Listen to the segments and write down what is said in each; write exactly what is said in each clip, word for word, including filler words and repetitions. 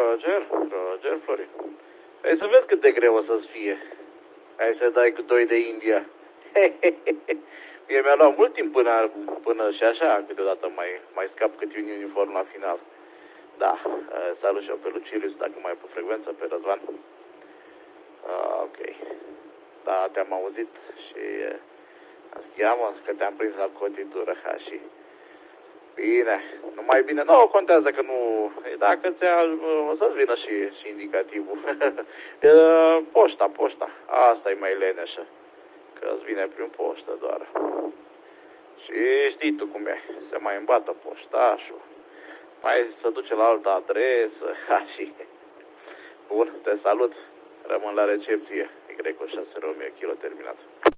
Roger, Roger, Florin. Hai să vezi cât de greu o să-ți fie. Hai să dai cu doi de India. Mie mi-a luat mult timp până, până și așa, câteodată mai, mai scap câte un uniform la final. Da, salut și eu pe Lucilius, dacă mai e pe frecvență, pe Răzvan. Uh, ok. Da, te-am auzit și cheamă că te-am prins la cotitură, ha, și bine, nu mai bine, nu contează că nu, dacă ți-a, o să-ți vină și, și indicativul. Poșta, poșta, asta e mai leneșă, că îți vine prin poștă doar. Și știi tu cum e, se mai îmbată poștașul, mai se duce la altă adresă, ha, și bun, te salut, rămân la recepție, Y șase Romeo Kilo terminat.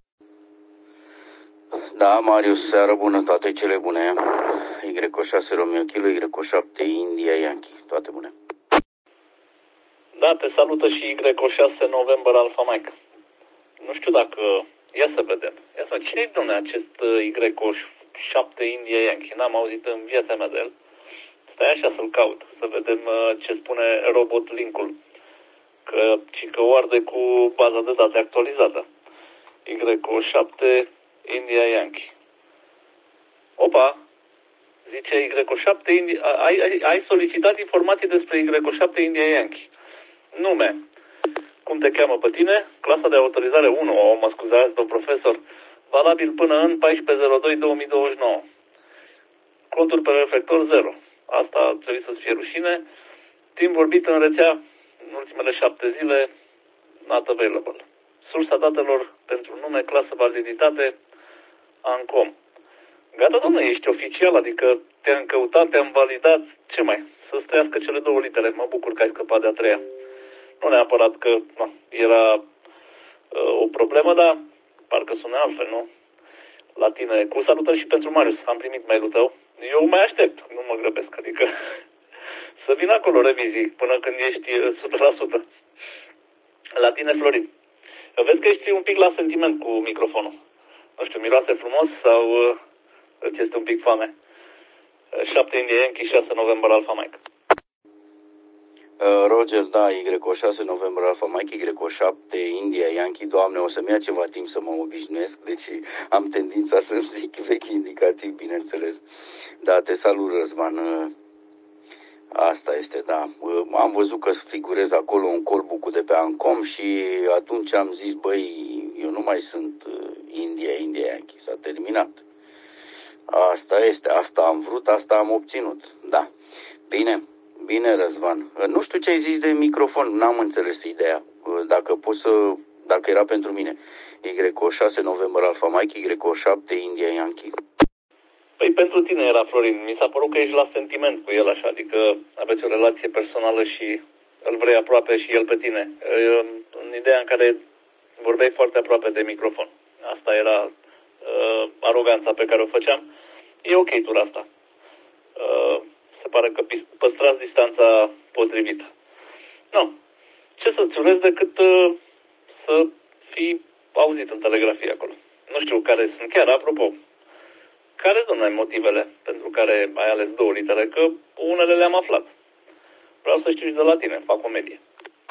Da, Marius, seară bună, toate cele bune. Y șase Romeo Kilo, Y șapte India Yankee, toate bune. Da, te salută și Y șase November Alpha Mike. Nu știu dacă... Ia să vedem. Ia să vedem. Cine-i, domne, acest Y șapte India Yankee? N-am auzit în viața mea de el. Stai așa să-l caut, să vedem ce spune Robot Link-ul. Că, că o arde cu baza de date actualizată. Y șapte India Yankee. Opa! Zice Y șapte India... Ai, ai, ai solicitat informații despre Y șapte India Yankee. Nume. Cum te cheamă pe tine? Clasa de autorizare unu. O, mă scuzați, domn profesor. Valabil până în paisprezece zero doi două mii douăzeci și nouă. Conturi pe reflector zero. Asta trebuie să-ți fie rușine. Timp vorbit în rețea în ultimele șapte zile. Not available. Sursa datelor pentru nume, clasă, validitate, ANCOM. Gata, domnule, ești oficial, adică te-am căutat, te-am validat, ce mai? Să străiască cele două litere, mă bucur că ai scăpat de a treia. Nu neapărat că na, era uh, o problemă, dar parcă sună altfel, nu? La tine, cu salutări și pentru Marius, am primit mail-ul tău. Eu mai aștept, nu mă grăbesc, adică să vin acolo revizii până când ești o sută la sută. La tine, Florin. Vezi că ești un pic la sentiment cu microfonul. Nu știu, miroase frumos sau uh, îți este un pic foame? șapte India Yankee, șase November Alpha Mike. Uh, Roger, da, Y șase November Alpha Mike, Y șapte India Yankee. Doamne, o să-mi ia ceva timp să mă obișnuiesc, deci am tendința să-mi zic vechi indicativ, bineînțeles. Da, te salut, Răzvan. Uh, Asta este, da. Am văzut că figurez acolo un colbucul de pe Ancom și atunci am zis, băi, eu nu mai sunt India, India Yankee, s-a terminat. Asta este, asta am vrut, asta am obținut, da. Bine, bine, Răzvan. Nu știu ce ai zis de microfon, n-am înțeles ideea. Dacă poți să, dacă era pentru mine. Y șase November Alpha Mike, Y șapte India Yankee. Păi pentru tine era, Florin. Mi s-a părut că ești la sentiment cu el așa, adică aveți o relație personală și îl vrei aproape și el pe tine. În ideea în care vorbeai foarte aproape de microfon. Asta era uh, aroganța pe care o făceam. E ok tura asta. Uh, se pare că păstrați distanța potrivită. Nu. Ce să-ți urez decât uh, să fii auzit în telegrafie acolo. Nu știu care sunt. Chiar, apropo, care sunt motivele pentru care ai ales două litere? Că unele le-am aflat. Vreau să știu și de la tine. Fac o medie.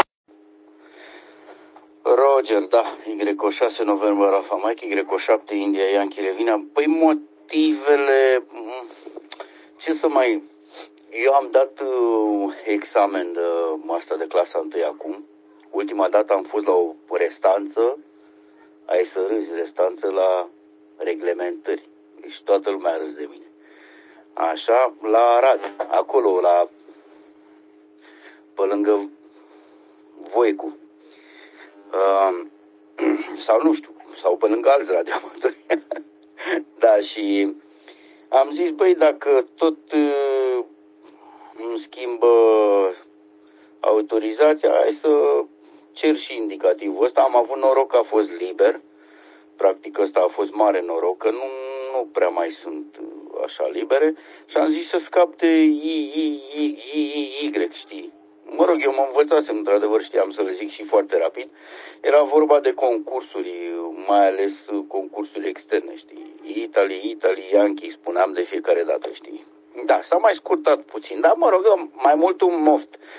Roger, da. Y șase November Alpha Mike, Y șapte India Yankee Levina. Păi motivele... Ce să mai... Eu am dat uh, examen de asta de clasa întâi acum. Ultima dată am fost la o restanță. Ai să râzi, restanță la reglementări. Și toată lumea a râs de mine. Așa, la Arad, acolo, la... pe lângă Voicu. Uh, sau nu știu, sau pe lângă alți radioamatori. Da, și am zis, băi, dacă tot uh, îmi schimbă autorizația, hai să cer și indicativul ăsta. Am avut noroc că a fost liber. Practic ăsta a fost mare noroc, că nu, nu prea mai sunt așa libere. Și am zis să scap de I, I, I, I, Y, știi? Mă rog, eu mă învățasem, într-adevăr, știam să le zic și foarte rapid. Era vorba de concursuri, mai ales concursuri externe, știi? Italy, Italy, Yankee, spuneam de fiecare dată, știi? Da, s-a mai scurtat puțin, dar mă rog, mai mult un moft.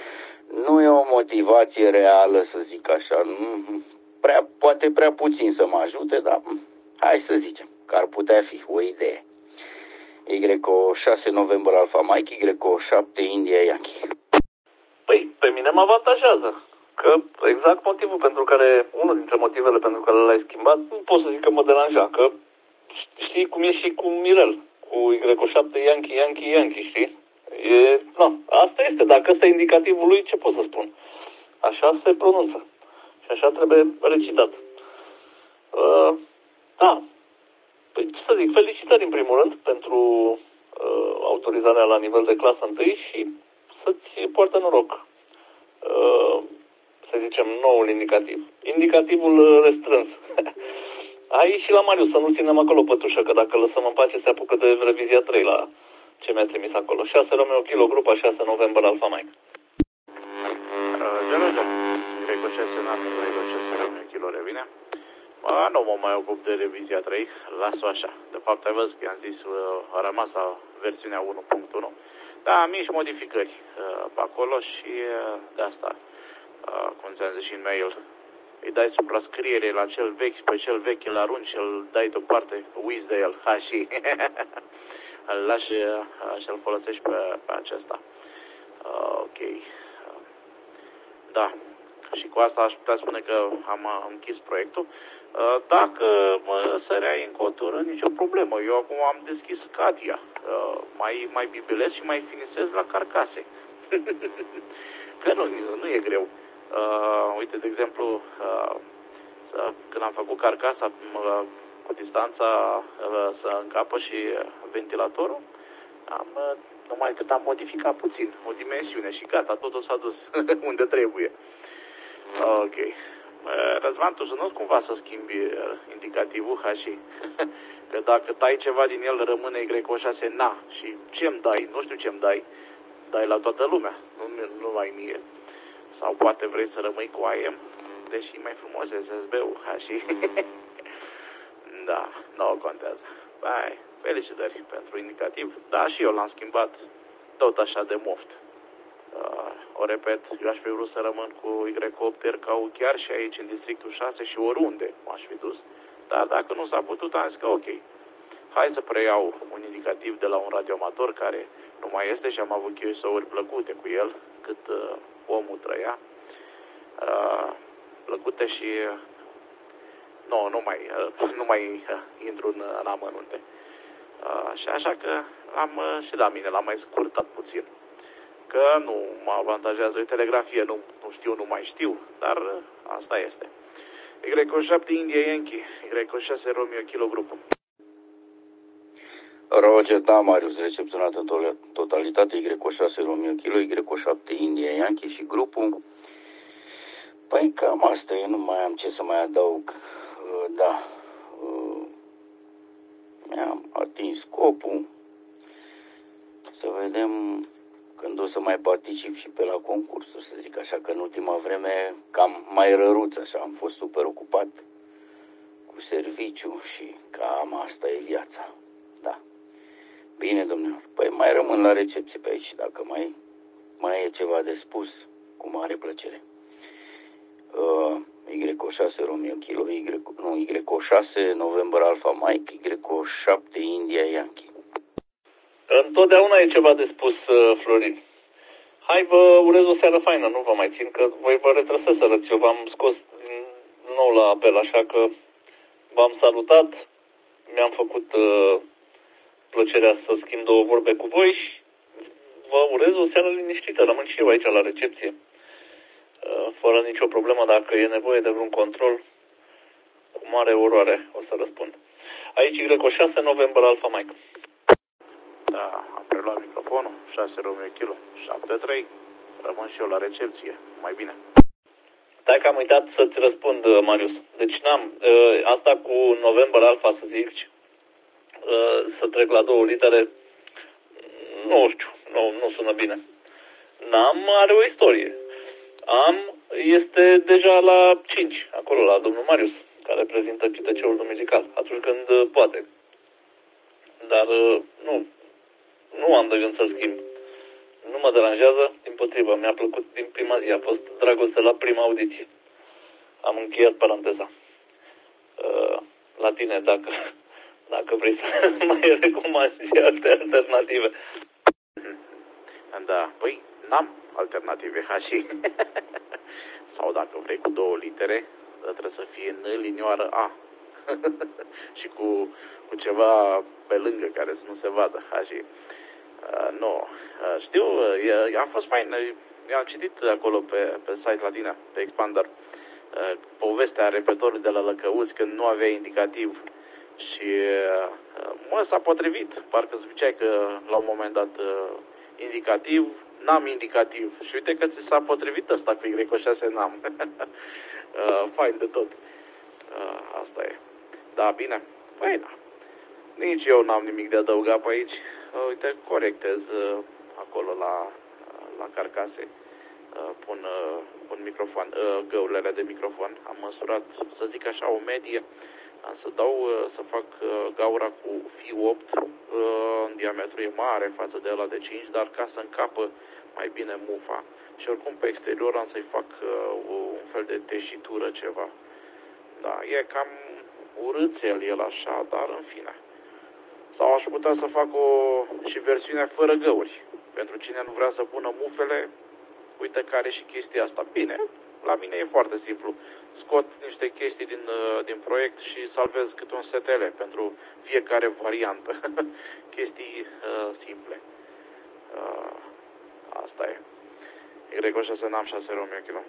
nu e o motivație reală, să zic așa. Prea, poate prea puțin să mă ajute, dar hai să zicem că ar putea fi o idee. Y O șase November Alpha Mike, Y O șapte India Yankee. Păi, pe mine mă avantajează. Că exact motivul pentru care, unul dintre motivele pentru care l-ai schimbat, nu pot să zic că mă deranja, că știi cum e și cu Mirel, cu Y O șapte Yankee, Yankee, Yankee, știi? E, na, asta este, dacă ăsta e indicativul lui, ce pot să spun? Așa se pronunță și așa trebuie recitat. Uh, da, păi ce să zic, felicitări în primul rând pentru uh, autorizarea la nivel de clasă unu și să-ți poartă noroc. Uh, să zicem, noul indicativ. Indicativul restrâns. Ai și la Marius, să nu ținem acolo pătușă, că dacă lăsăm în pace se apucă de revizia trei la ce mi-a trimis acolo. șase Romeo Kilo, grupa șase November Alpha Mike. George, cred că șase Romeo Kilo revine. Mă, nu mă mai ocup de revizia trei, las-o așa. De fapt, ai văzut că i-am zis, a rămas la versiunea unu punct unu. Da, mici modificări pe acolo și de asta, cum ți-am zis și în mail, îi dai suprascriere la cel vechi, pe cel vechi îl arunci și îl dai deoparte, uiți de el, ha și îl lași și îl folosești pe, pe acesta. Ok. Da. Și cu asta aș putea spune că am închis proiectul. Dacă mă săreai în cotură, nicio problemă. Eu acum am deschis Katia. Mai, mai bibelesc și mai finisez la carcase. Că nu, nu e greu. Uh, uite, de exemplu, uh, când am făcut carcasa uh, cu distanța uh, să încapă și ventilatorul, am, uh, numai cât am modificat puțin o dimensiune și gata, totul s-a dus unde trebuie. Ok. Răzvan, tu să nu cumva să schimbi uh, indicativul H și că dacă tai ceva din el rămâne Y O șase na și ce-mi dai, nu știu ce-mi dai, dai la toată lumea, nu, nu mai mie. Sau poate vrei să rămâi cu A M, deși mai frumos S S B-ul, ha și... Da, nu contează. Hai, felicitări pentru indicativ. Da, și eu l-am schimbat tot așa de moft. Uh, o repet, eu aș fi vrut să rămân cu Y opt R K U chiar și aici în districtul șase și oriunde m-aș fi dus. Dar dacă nu s-a putut, am zis că ok. Hai să preiau un indicativ de la un radioamator care nu mai este și am avut chiosouri plăcute cu el, cât uh, omul trăia. Uh, plăcute și... Uh, nu, nu mai, uh, nu mai uh, intru în, în amănunte. Uh, și așa că am uh, și la mine l-am mai scurtat puțin. Că nu mă avantajează telegrafie, nu, nu știu, nu mai știu, dar uh, asta este. Y O șapte India Yankee, Y O șase Romeo Kilo grupul. Roger, da, Marius, recepționat în totalitate, Y O șase Romeo Kilo, Y O șapte India Yankee și grupul. Păi cam asta e, nu mai am ce să mai adaug. Da, mi-am atins scopul. Să vedem când o să mai particip și pe la concursuri, să zic așa, că în ultima vreme cam mai răruț, așa, am fost super ocupat cu serviciu și cam asta e viața. Da. Bine, domnilor. Păi mai rămân la recepție pe aici, dacă mai, mai e ceva de spus, cu mare plăcere. Uh, Y O șase Romeo Kilo, Y, nu, Y O șase November Alpha Mike, Y O șapte India Yankee. Întotdeauna e ceva de spus, Florin. Hai, vă urez o seară faină, nu vă mai țin, că voi vă retrăseserăți. Eu v-am scos din nou la apel, așa că v-am salutat, mi-am făcut uh, plăcerea să schimb două vorbe cu voi și vă urez o seară liniștită. Rămân și eu aici la recepție, uh, fără nicio problemă. Dacă e nevoie de vreun control, cu mare oroare o să răspund. Aici Y O șase November Alpha Mike. Da, am preluat microfonul, șase Romeo Kilo, șapte trei, rămân și eu la recepție, mai bine. Stai că am uitat să-ți răspund, Marius. Deci n-am, asta cu November Alpha, să zic, să trec la două litere, nu știu, nu, nu sună bine. N-am, are o istorie. Am, este deja la cinci, acolo la domnul Marius, care prezintă cităceul duminical, atunci când poate. Dar nu, nu am de gând să schimb. nu mă deranjează, dimpotrivă, mi-a plăcut din prima zi, a fost dragoste la prima audiție. Am încheiat paranteza. Uh, la tine, dacă, dacă vrei să mai recomanzi alte alternative. Da, păi n-am alternative, ha și. Sau dacă vrei cu două litere, trebuie să fie N linioară A. Și cu, cu ceva pe lângă care să nu se vadă, ha și. Uh, nu, uh, știu, uh, a fost fain, am citit acolo pe, pe site la tine, pe Expander, uh, povestea repetorului de la Lăcăuți când nu avea indicativ și uh, mă, s-a potrivit, parcă ziceai că la un moment dat uh, indicativ, n-am indicativ și uite că ți s-a potrivit ăsta cu Y șase n-am. uh, fain de tot, uh, asta e. Da, bine, păi da, nici eu n-am nimic de adăugat pe aici. Uh, uite, corectez uh, acolo la, uh, la carcase, uh, pun, uh, pun microfon, uh, găurile de microfon. Am măsurat, să zic așa, o medie. Am să dau, uh, să fac uh, gaura cu fiu opt, uh, în diametru e mare față de ăla de cinci, dar ca să încapă mai bine mufa. Și oricum pe exterior am să-i fac uh, un fel de teșitură, ceva. Da, e cam urâțel el așa, dar în fine. Sau aș putea să fac o și versiune fără găuri. Pentru cine nu vrea să pună mufele, uite că are și chestia asta. Bine, la mine e foarte simplu. Scot niște chestii din, din proiect și salvez câte un S T L pentru fiecare variantă. Chestii uh, simple. Uh, asta e. Y șase n-am șase Romeo kilo.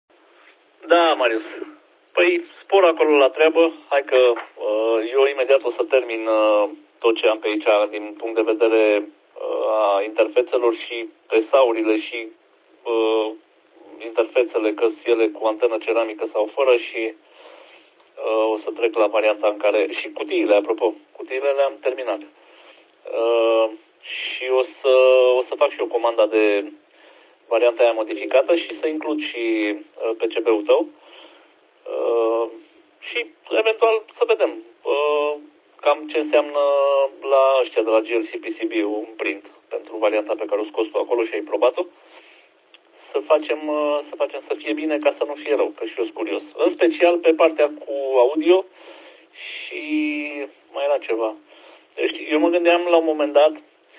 Da, Marius. Păi, spor acolo la treabă. Hai că uh, eu imediat o să termin uh, tot ce am pe aici din punct de vedere uh, a interfețelor și presaurile și uh, interfețele, că ele cu antenă ceramică sau fără și uh, o să trec la varianta în care... Și cutiile, apropo, cutiile le-am terminat. Uh, și o să, o să fac și eu comanda de varianta aia modificată și să includ și uh, P C B-ul tău. Uh, și eventual să vedem uh, cam ce înseamnă la ăștia de la G L C P C B un print pentru varianta pe care o scoți tu acolo și ai probat-o. Să facem, uh, să facem să fie bine ca să nu fie rău, că și eu sunt curios. În special pe partea cu audio și mai era ceva. Deci eu mă gândeam la un moment dat,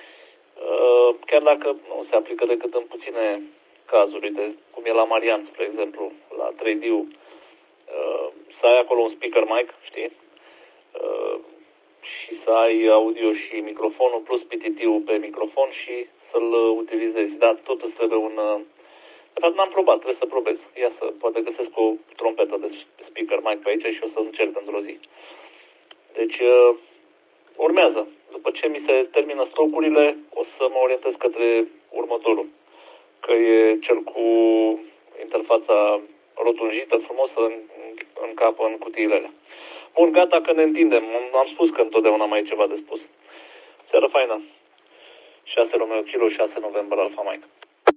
uh, chiar dacă nu se aplică decât în puține cazuri, uite, cum e la Marian, spre exemplu, la trei D-ul, Uh, să ai acolo un speaker mic, știi? Uh, și să ai audio și microfonul plus P T T-ul pe microfon și să-l utilizezi. Dar tot îți trebuie un... Uh, dar n-am probat, trebuie să probez. Ia să, poate găsesc o trompetă de speaker mic pe aici și o să încerc într-o zi. Deci, uh, urmează. După ce mi se termină stocurile, o să mă orientez către următorul. Că e cel cu interfața rotunjită, frumos, în, în cap, în cutiile alea. Bun, gata că ne întindem. Am spus că întotdeauna mai e ceva de spus. Seară faină. șase Romeo Kilo, șase November Alpha Mike.